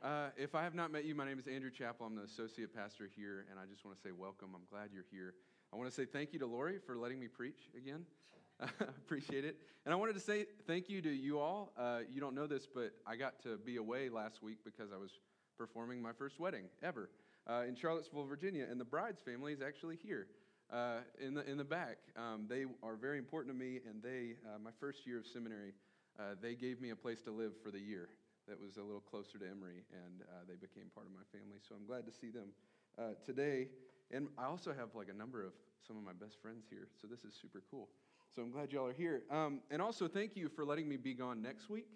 If I have not met you, my name is Andrew Chappell. I'm the associate pastor here, and I just want to say welcome. I'm glad you're here. I want to say thank you to Lori for letting me preach again. Appreciate it. And I wanted to say thank you to you all. You don't know this, but I got to be away last week because I was performing my first wedding ever in Charlottesville, Virginia, and the bride's family is actually here in the back. They are very important to me, and my first year of seminary, they gave me a place to live for the year that was a little closer to Emory, and they became part of my family. So I'm glad to see them today. And I also have like a number of some of my best friends here, so this is super cool. So I'm glad y'all are here. And also thank you for letting me be gone next week.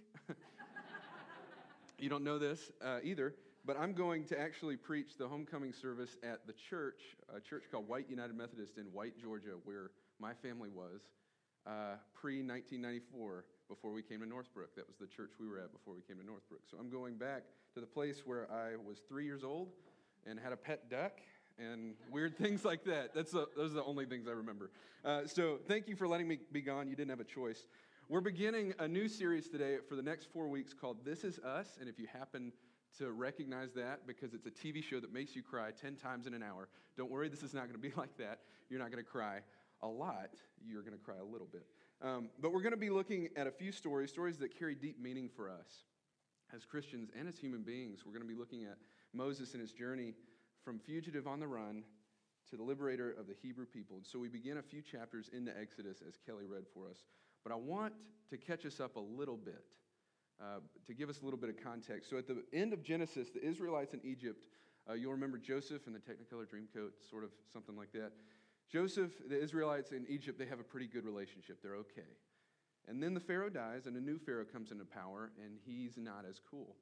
You don't know this either, but I'm going to actually preach the homecoming service at the church, a church called White United Methodist in White, Georgia, where my family was pre-1994. Before we came to Northbrook. That was the church we were at before we came to Northbrook. So I'm going back to the place where I was 3 years old and had a pet duck and weird things like that. Those are the only things I remember. So thank you for letting me be gone. You didn't have a choice. We're beginning a new series today for the next 4 weeks called This Is Us. And if you happen to recognize that because it's a TV show that makes you cry 10 times in an hour, don't worry, this is not going to be like that. You're not going to cry a lot. You're going to cry a little bit. But we're going to be looking at a few stories that carry deep meaning for us as Christians and as human beings. We're going to be looking at Moses and his journey from fugitive on the run to the liberator of the Hebrew people. And so we begin a few chapters into Exodus as Kelly read for us. But I want to catch us up a little bit, to give us a little bit of context. So at the end of Genesis, the Israelites in Egypt, you'll remember Joseph and the Technicolor Dreamcoat, sort of something like that. Joseph, the Israelites in Egypt, they have a pretty good relationship. They're okay. And then the Pharaoh dies, and a new Pharaoh comes into power, and he's not as cool.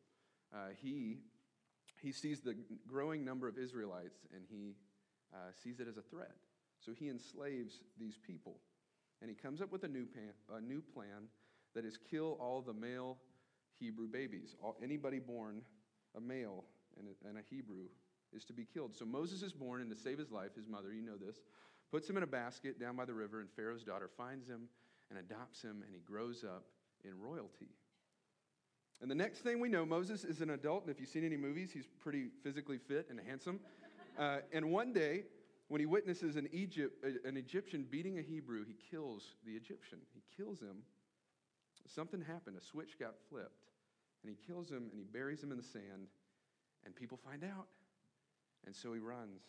He sees the growing number of Israelites, and he sees it as a threat. So he enslaves these people. And he comes up with a new plan that is kill all the male Hebrew babies. Anybody born a male and a Hebrew is to be killed. So Moses is born, and to save his life, his mother, you know this, puts him in a basket down by the river, and Pharaoh's daughter finds him and adopts him, and he grows up in royalty. And the next thing we know, Moses is an adult, and if you've seen any movies, he's pretty physically fit and handsome. And one day, when he witnesses an Egyptian beating a Hebrew, he kills the Egyptian. He kills him. Something happened. A switch got flipped, and he kills him, and he buries him in the sand, and people find out. And so he runs.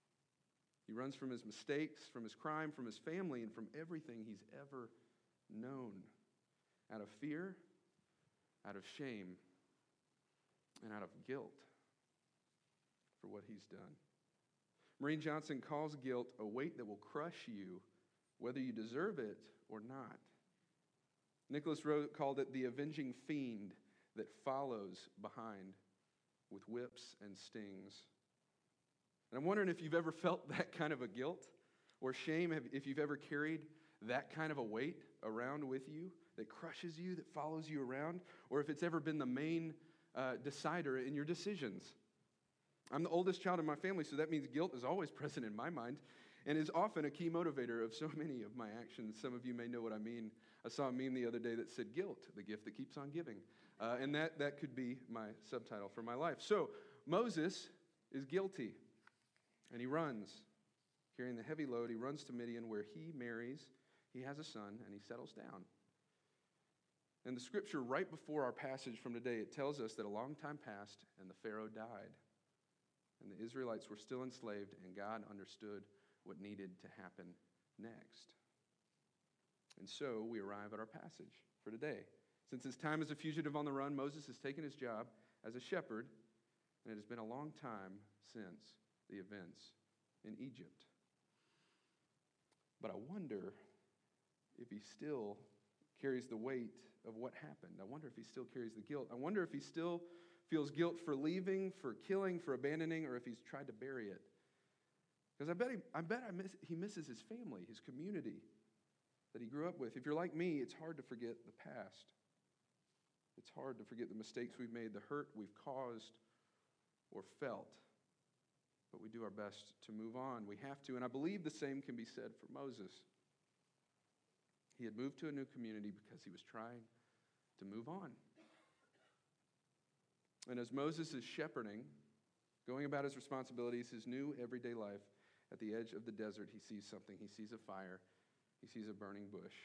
He runs from his mistakes, from his crime, from his family, and from everything he's ever known. Out of fear, out of shame, and out of guilt for what he's done. Maureen Johnson calls guilt a weight that will crush you, whether you deserve it or not. Nicholas Rowe called it the avenging fiend that follows behind with whips and stings. And I'm wondering if you've ever felt that kind of a guilt or shame, if you've ever carried that kind of a weight around with you that crushes you, that follows you around, or if it's ever been the main decider in your decisions. I'm the oldest child in my family, so that means guilt is always present in my mind and is often a key motivator of so many of my actions. Some of you may know what I mean. I saw a meme the other day that said, "Guilt, the gift that keeps on giving." And that could be my subtitle for my life. So Moses is guilty. And he runs, carrying the heavy load. He runs to Midian where he marries, he has a son, and he settles down. And the scripture right before our passage from today, it tells us that a long time passed and the Pharaoh died. And the Israelites were still enslaved, and God understood what needed to happen next. And so we arrive at our passage for today. Since his time as a fugitive on the run, Moses has taken his job as a shepherd, and it has been a long time since the events in Egypt. But I wonder if he still carries the weight of what happened. I wonder if he still carries the guilt. I wonder if he still feels guilt for leaving, for killing, for abandoning, or if he's tried to bury it. Because he misses his family, his community that he grew up with. If you're like me, it's hard to forget the past. It's hard to forget the mistakes we've made, the hurt we've caused or felt. But we do our best to move on. We have to. And I believe the same can be said for Moses. He had moved to a new community because he was trying to move on. And as Moses is shepherding, going about his responsibilities, his new everyday life, at the edge of the desert, he sees something. He sees a fire. He sees a burning bush.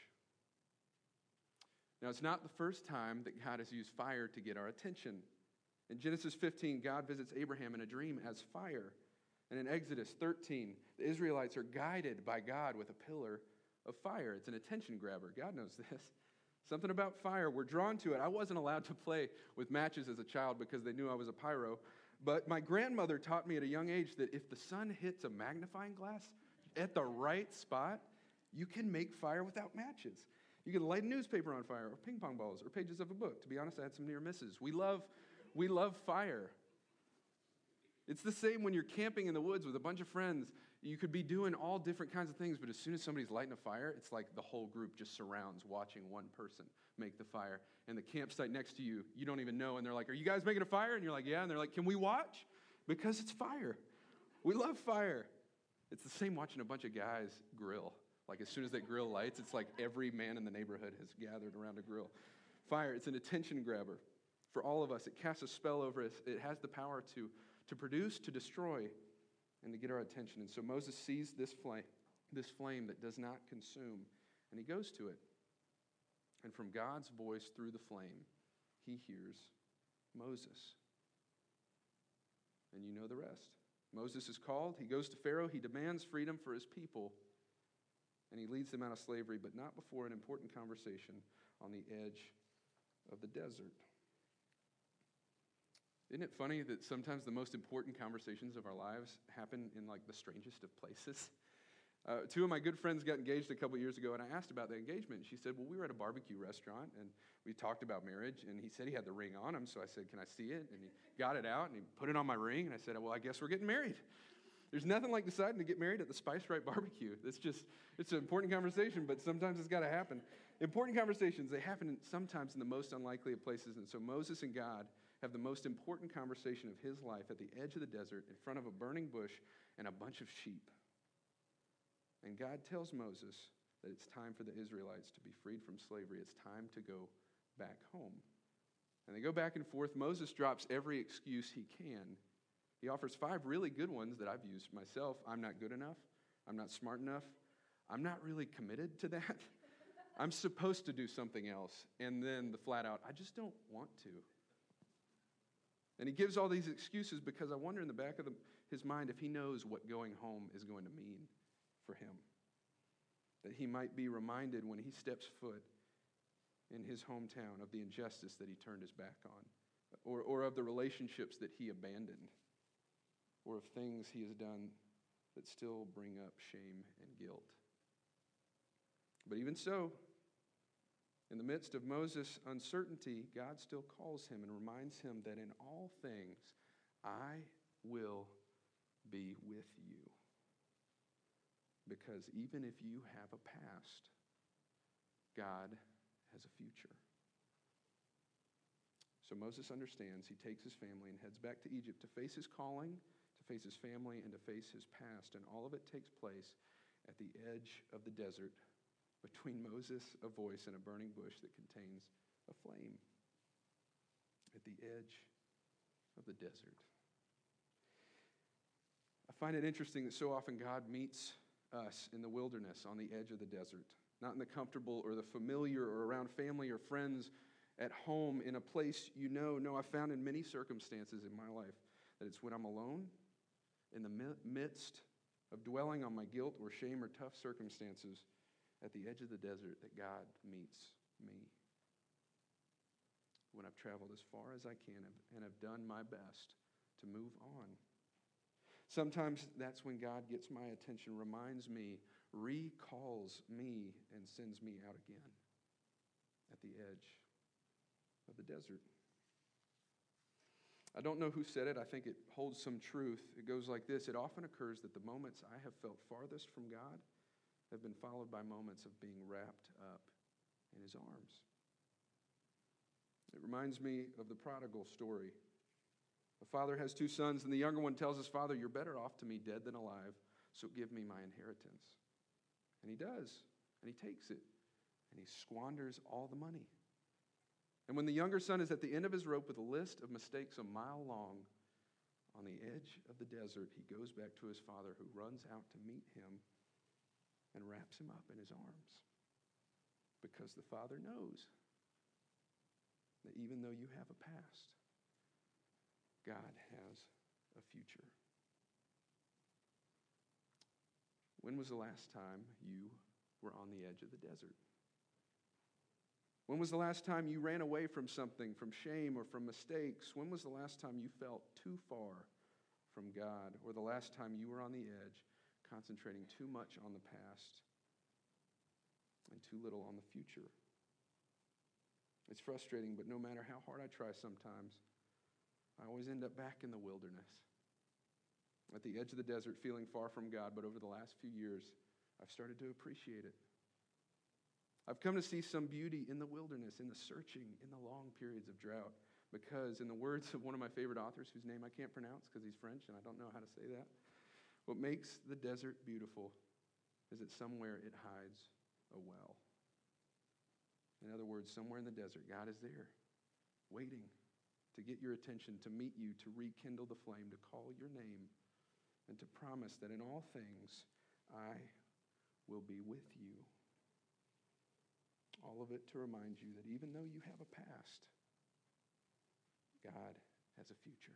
Now, it's not the first time that God has used fire to get our attention. In Genesis 15, God visits Abraham in a dream as fire. And in Exodus 13, the Israelites are guided by God with a pillar of fire. It's an attention grabber. God knows this. Something about fire. We're drawn to it. I wasn't allowed to play with matches as a child because they knew I was a pyro. But my grandmother taught me at a young age that if the sun hits a magnifying glass at the right spot, you can make fire without matches. You can light a newspaper on fire, or ping pong balls, or pages of a book. To be honest, I had some near misses. We love fire. It's the same when you're camping in the woods with a bunch of friends. You could be doing all different kinds of things, but as soon as somebody's lighting a fire, it's like the whole group just surrounds watching one person make the fire. And the campsite next to you, you don't even know, and they're like, "Are you guys making a fire?" And you're like, "Yeah." And they're like, "Can we watch?" Because it's fire. We love fire. It's the same watching a bunch of guys grill. Like as soon as that grill lights, it's like every man in the neighborhood has gathered around a grill. Fire, it's an attention grabber. For all of us, it casts a spell over us. It has the power to produce, to destroy, and to get our attention. And so Moses sees this flame that does not consume, and he goes to it. And from God's voice through the flame, he hears Moses. And you know the rest. Moses is called. He goes to Pharaoh. He demands freedom for his people. And he leads them out of slavery, but not before an important conversation on the edge of the desert. Isn't it funny that sometimes the most important conversations of our lives happen in like the strangest of places? Two of my good friends got engaged a couple years ago, and I asked about the engagement. She said, "Well, we were at a barbecue restaurant, and we talked about marriage, and he said he had the ring on him, so I said, 'Can I see it?' And he got it out, and he put it on my ring, and I said, 'Well, I guess we're getting married.'" There's nothing like deciding to get married at the Spice Right barbecue. It's an important conversation, but sometimes it's got to happen. Important conversations, they happen sometimes in the most unlikely of places, and so Moses and God have the most important conversation of his life at the edge of the desert in front of a burning bush and a bunch of sheep. And God tells Moses that it's time for the Israelites to be freed from slavery. It's time to go back home. And they go back and forth. Moses drops every excuse he can. He offers 5 really good ones that I've used myself. I'm not good enough. I'm not smart enough. I'm not really committed to that. I'm supposed to do something else. And then the flat out, I just don't want to. And he gives all these excuses because I wonder in the back of his mind if he knows what going home is going to mean for him. That he might be reminded when he steps foot in his hometown of the injustice that he turned his back on, or of the relationships that he abandoned, or of things he has done that still bring up shame and guilt. But even so, in the midst of Moses' uncertainty, God still calls him and reminds him that in all things, I will be with you. Because even if you have a past, God has a future. So Moses understands. He takes his family and heads back to Egypt to face his calling, to face his family, and to face his past. And all of it takes place at the edge of the desert, between Moses, a voice, and a burning bush that contains a flame. At the edge of the desert. I find it interesting that so often God meets us in the wilderness, on the edge of the desert, not in the comfortable or the familiar or around family or friends, at home in a place you know. No, I've found in many circumstances in my life that it's when I'm alone, in the midst of dwelling on my guilt or shame or tough circumstances, at the edge of the desert, that God meets me. When I've traveled as far as I can and have done my best to move on. Sometimes that's when God gets my attention, reminds me, recalls me, and sends me out again at the edge of the desert. I don't know who said it. I think it holds some truth. It goes like this. It often occurs that the moments I have felt farthest from God have been followed by moments of being wrapped up in his arms. It reminds me of the prodigal story. A father has 2 sons, and the younger one tells his father, "You're better off to me dead than alive, so give me my inheritance." And he does, and he takes it, and he squanders all the money. And when the younger son is at the end of his rope with a list of mistakes a mile long, on the edge of the desert, he goes back to his father, who runs out to meet him and wraps him up in his arms. Because the father knows that even though you have a past, God has a future. When was the last time you were on the edge of the desert? When was the last time you ran away from something, from shame or from mistakes? When was the last time you felt too far from God? Or the last time you were on the edge, concentrating too much on the past and too little on the future? It's frustrating, but no matter how hard I try sometimes, I always end up back in the wilderness, at the edge of the desert, feeling far from God. But over the last few years, I've started to appreciate it. I've come to see some beauty in the wilderness, in the searching, in the long periods of drought. Because in the words of one of my favorite authors, whose name I can't pronounce because he's French and I don't know how to say that, what makes the desert beautiful is that somewhere it hides a well. In other words, somewhere in the desert, God is there, waiting to get your attention, to meet you, to rekindle the flame, to call your name, and to promise that in all things, I will be with you. All of it to remind you that even though you have a past, God has a future.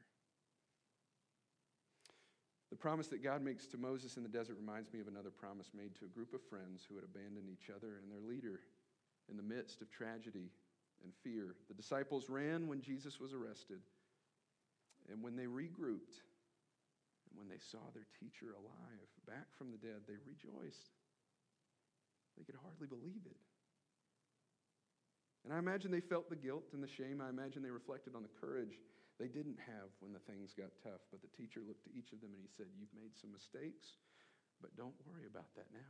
The promise that God makes to Moses in the desert reminds me of another promise made to a group of friends who had abandoned each other and their leader in the midst of tragedy and fear. The disciples ran when Jesus was arrested, and when they regrouped, and when they saw their teacher alive, back from the dead, they rejoiced. They could hardly believe it. And I imagine they felt the guilt and the shame. I imagine they reflected on the courage they didn't have when the things got tough. But the teacher looked at each of them and he said, "You've made some mistakes, but don't worry about that now.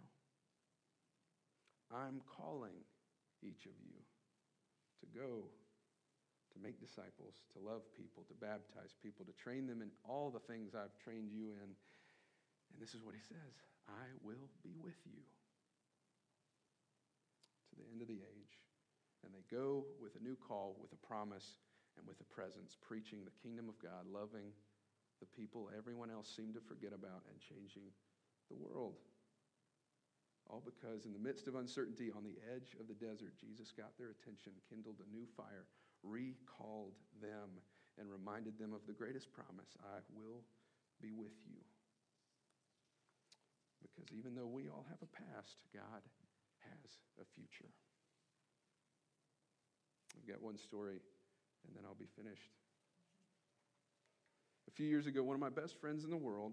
I'm calling each of you to go, to make disciples, to love people, to baptize people, to train them in all the things I've trained you in." And this is what he says: "I will be with you to the end of the age." And they go with a new call, with a promise, and with a presence, preaching the kingdom of God, loving the people everyone else seemed to forget about, and changing the world. All because in the midst of uncertainty, on the edge of the desert, Jesus got their attention, kindled a new fire, recalled them, and reminded them of the greatest promise: I will be with you. Because even though we all have a past, God has a future. I've got one story, and then I'll be finished. A few years ago, one of my best friends in the world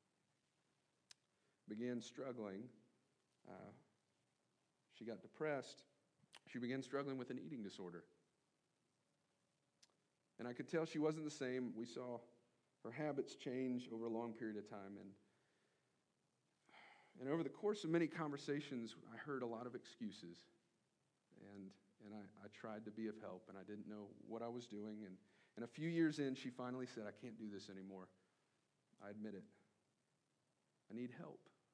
began struggling. She got depressed. She began struggling with an eating disorder. And I could tell she wasn't the same. We saw her habits change over a long period of time. And over the course of many conversations, I heard a lot of excuses. And I tried to be of help, and I didn't know what I was doing. And a few years in, she finally said, "I can't do this anymore. I admit it. I need help.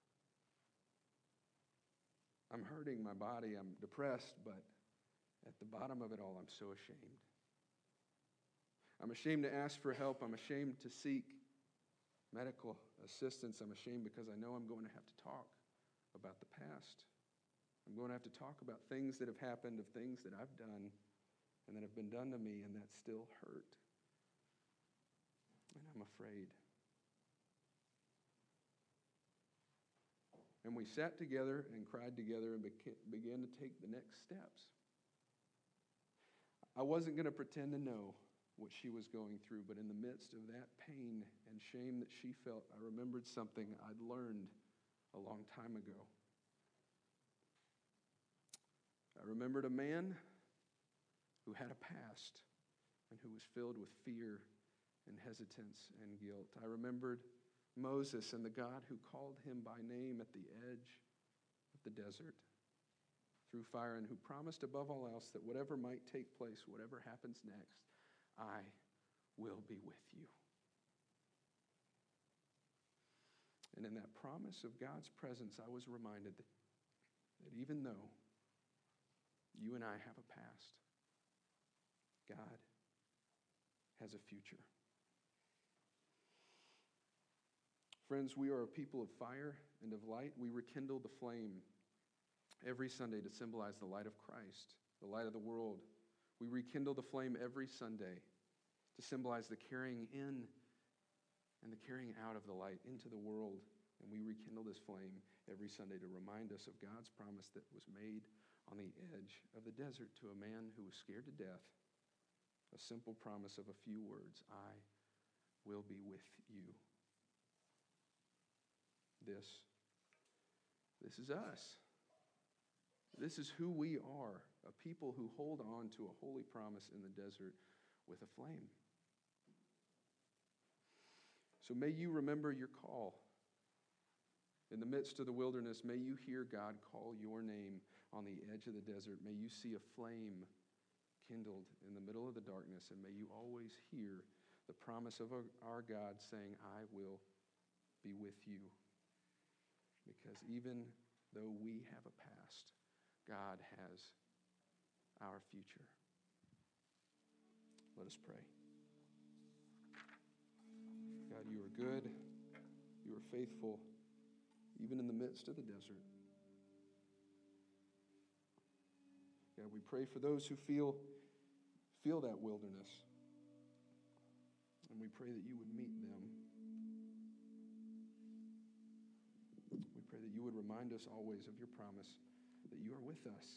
I'm hurting my body. I'm depressed, but at the bottom of it all, I'm so ashamed. I'm ashamed to ask for help. I'm ashamed to seek medical assistance. I'm ashamed because I know I'm going to have to talk about the past. I'm going to have to talk about things that have happened, of things that I've done and that have been done to me, and that still hurt. And I'm afraid." And we sat together and cried together and began to take the next steps. I wasn't going to pretend to know what she was going through, but in the midst of that pain and shame that she felt, I remembered something I'd learned a long time ago. I remembered a man who had a past and who was filled with fear and hesitance and guilt. I remembered Moses and the God who called him by name at the edge of the desert through fire, and who promised above all else that whatever might take place, whatever happens next, I will be with you. And in that promise of God's presence, I was reminded that even though you and I have a past, God has a future. Friends, we are a people of fire and of light. We rekindle the flame every Sunday to symbolize the light of Christ, the light of the world. We rekindle the flame every Sunday to symbolize the carrying in and the carrying out of the light into the world. And we rekindle this flame every Sunday to remind us of God's promise that was made on the edge of the desert to a man who was scared to death. A simple promise of a few words, I will be with you. This is us. This is who we are, a people who hold on to a holy promise in the desert with a flame. So may you remember your call. In the midst of the wilderness, may you hear God call your name on the edge of the desert. May you see a flame kindled in the middle of the darkness, and may you always hear the promise of our God saying, I will be with you. Because even though we have a past, God has our future. Let us pray. God, you are good. You are faithful, even in the midst of the desert. God, we pray for those who feel that wilderness. And we pray that you would meet them. We pray that you would remind us always of your promise that you are with us,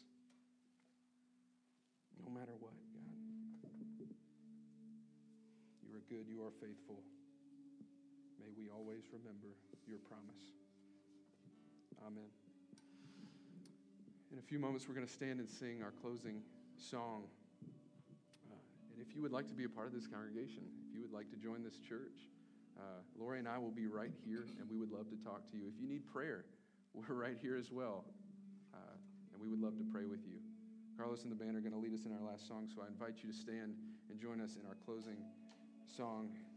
no matter what, God. You are good, you are faithful. May we always remember your promise. Amen. In a few moments, we're going to stand and sing our closing song. And if you would like to be a part of this congregation, if you would like to join this church, Lori and I will be right here, and we would love to talk to you. If you need prayer, we're right here as well, and we would love to pray with you. Carlos and the band are going to lead us in our last song, so I invite you to stand and join us in our closing song.